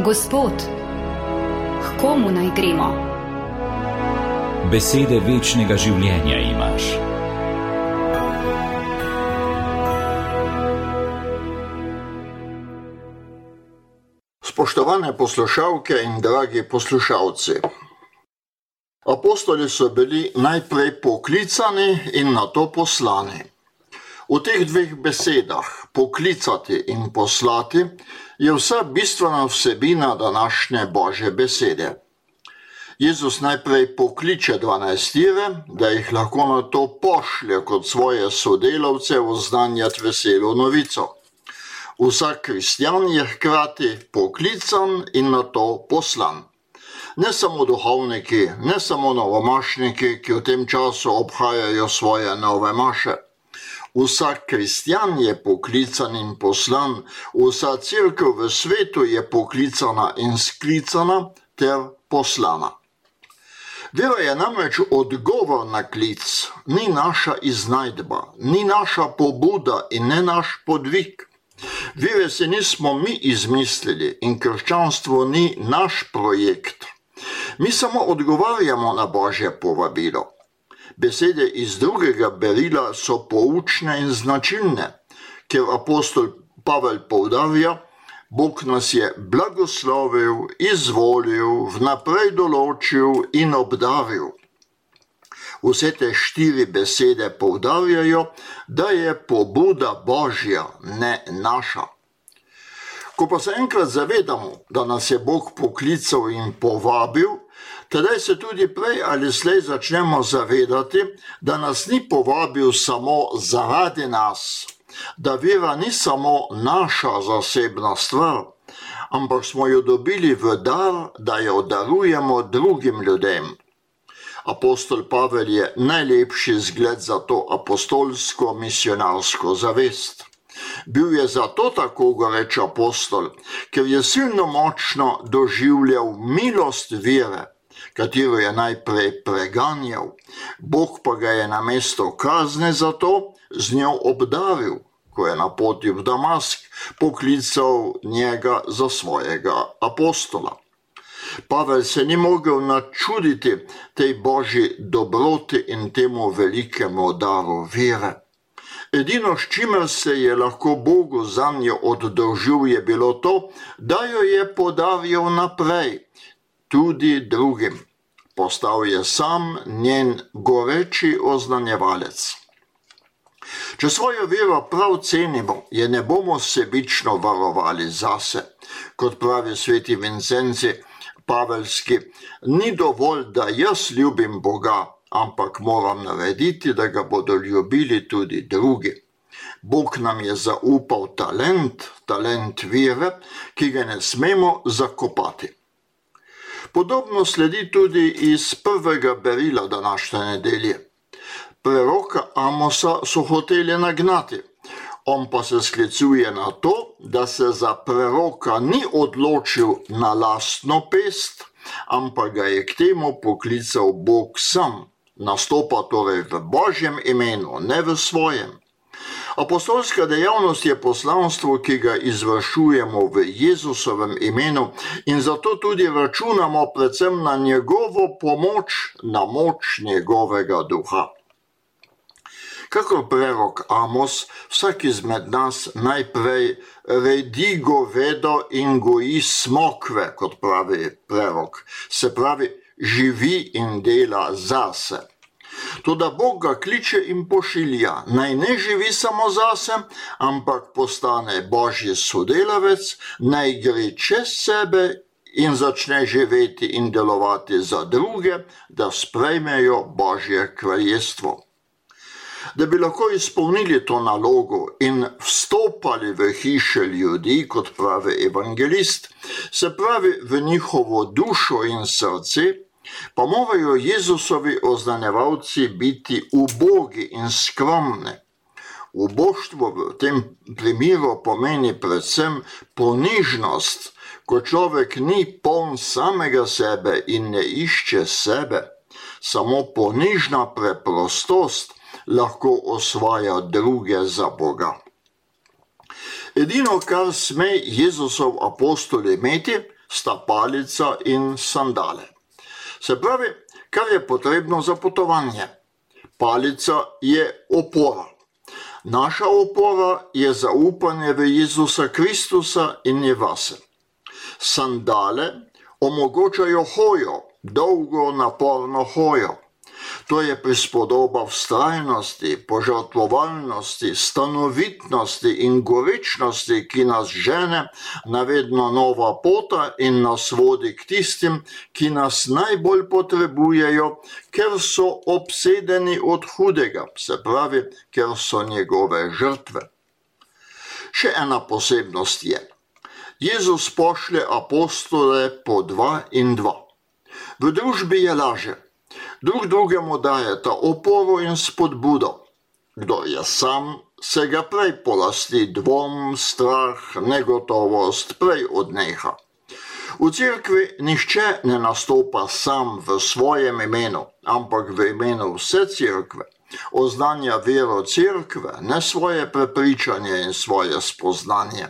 Gospod, k komu naj gremo? Besede večnega življenja imaš. Spoštovane poslušalke in dragi poslušalci. Apostoli so bili najprej poklicani in nato poslani. V teh dveh besedah, poklicati in poslati, je vsa bistvena vsebina današnje Božje besede. Jezus najprej pokliče 12, da jih lahko nato pošlje kot svoje sodelavce oznanjati veselo novico. Vsak kristjan je hkrati poklican in nato poslan. Ne samo duhovniki, ne samo novomašniki, ki v tem času obhajajo svoje nove maše. Vsak kristjan je poklican in poslan, vsa cerkev v svetu je poklicana in sklicana ter poslana. Vera je namreč odgovor na klic, ni naša iznajdba, ni naša pobuda in ne naš podvig. Vere se nismo mi izmislili in krščanstvo ni naš projekt. Mi samo odgovarjamo na Božje povabilo. Besede iz drugega berila so poučne in značilne, ker apostol Pavel poudarja, Bog nas je blagoslovil, izvolil, vnaprej določil in obdaril. Vse te 4 besede poudarjajo, da je pobuda Božja, ne naša. Ko pa se enkrat zavedamo, da nas je Bog poklical in povabil, tedaj se tudi prej ali slej začnemo zavedati, da nas ni povabil samo zaradi nas, da vera ni samo naša zasebna stvar, ampak smo jo dobili v dar, da jo darujemo drugim ljudem. Apostol Pavel je najlepši zgled za to apostolsko misionarsko zavest. Bil je zato tako goreč apostol, ker je silno močno doživljal milost vere, katero je najprej preganjal. Bog pa ga je namesto kazne za to z njo obdaril, ko je na poti v Damask poklical njega za svojega apostola. Pavel se ni mogel načuditi tej Božji dobroti in temu velikemu daru vere. Edino, s čimer se je lahko Bogu zanjo oddolžil, je bilo to, da jo je podaril naprej, tudi drugim. Postal je sam njen goreči oznanjevalec. Če svojo vero prav cenimo, je ne bomo sebično varovali zase. Kot pravi sveti Vincenci Pavelski, ni dovolj, da jaz ljubim Boga, ampak moram narediti, da ga bodo ljubili tudi drugi. Bog nam je zaupal talent vere, ki ga ne smemo zakopati. Podobno sledi tudi iz prvega berila današnje nedelje. Preroka Amosa so hoteli nagnati. On pa se sklicuje na to, da se za preroka ni odločil na lastno pest, ampak ga je k temu poklical Bog sam. Nastopa torej v Božjem imenu, ne v svojem. Apostolska dejavnost je poslanstvo, ki ga izvršujemo v Jezusovem imenu in zato tudi računamo predvsem na njegovo pomoč, na moč njegovega duha. Kakor prerok Amos, vsak izmed nas najprej redi govedo in goji smokve, kot pravi prerok, se pravi živi in dela zase. Toda Bog ga kliče in pošilja, naj ne živi samo zase, ampak postane Božji sodelavec, naj gre čez sebe in začne živeti in delovati za druge, da sprejmejo Božje kraljestvo. Da bi lahko izpolnili to nalogo in vstopali v hiše ljudi, kot pravi evangelist, se pravi v njihovo dušo in srce, pa morajo Jezusovi oznanjevalci biti ubogi in skromni. Uboštvo v tem primeru pomeni predvsem ponižnost, ko človek ni poln samega sebe in ne išče sebe. Samo ponižna preprostost lahko osvaja druge za Boga. Edino, kar sme Jezusov apostol imeti, sta palica in sandale. Se pravi, kar je potrebno za potovanje. Palica je opora. Naša opora je zaupanje v Jezusa Kristusa in je vase. Sandale omogočajo hojo, dolgo, naporno hojo. To je prispodoba vztrajnosti, požrtvovalnosti, stanovitnosti in gorečnosti, ki nas žene na vedno nova pota in nas vodi k tistim, ki nas najbolj potrebujejo, ker so obsedeni od hudega, se pravi, ker so njegove žrtve. Še ena posebnost je. Jezus pošlje apostole po 2 in 2. V družbi je laže. Drug drugemu dajeta oporo in spodbudo. Kdor je sam, se ga prej polasti dvom, strah, negotovost, prej odneha. V cerkvi nihče ne nastopa sam v svojem imenu, ampak v imenu vse cerkve. Oznanja vero cerkve, ne svoje prepričanje in svoje spoznanje.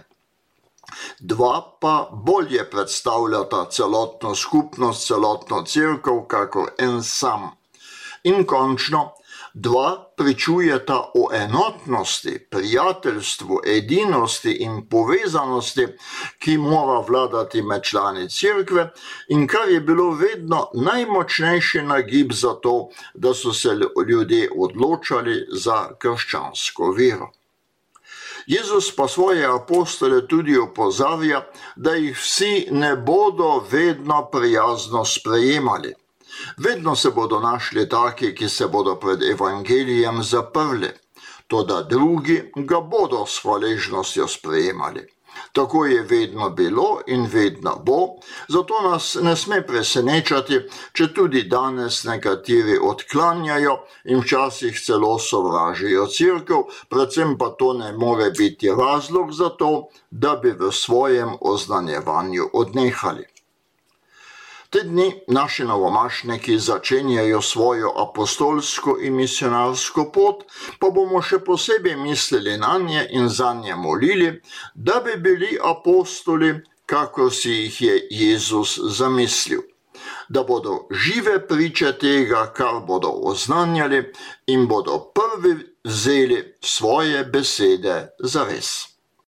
2 pa bolje predstavljata celotno skupnost, celotno cerkev, kakor en sam. In končno, 2 pričujeta o enotnosti, prijateljstvu, edinosti in povezanosti, ki mora vladati med člani cerkve in kar je bilo vedno najmočnejši nagib za to, da so se ljudje odločali za krščansko vero. Jezus pa svoje apostole tudi opozarja, da jih vsi ne bodo vedno prijazno sprejemali. Vedno se bodo našli taki, ki se bodo pred evangelijem zaprli, toda drugi ga bodo s hvaležnostjo sprejemali. Tako je vedno bilo in vedno bo, zato nas ne sme presenečati, če tudi danes nekateri odklanjajo in včasih celo sovražijo cerkev, predvsem pa to ne more biti razlog za to, da bi v svojem oznanjevanju odnehali. Te dni naši novomašniki začenjajo svojo apostolsko in misionarsko pot, pa bomo še posebej mislili nanje in zanje molili, da bi bili apostoli, kakor si jih je Jezus zamislil. Da bodo žive priče tega, kar bodo oznanjali in bodo prvi vzeli svoje besede zares.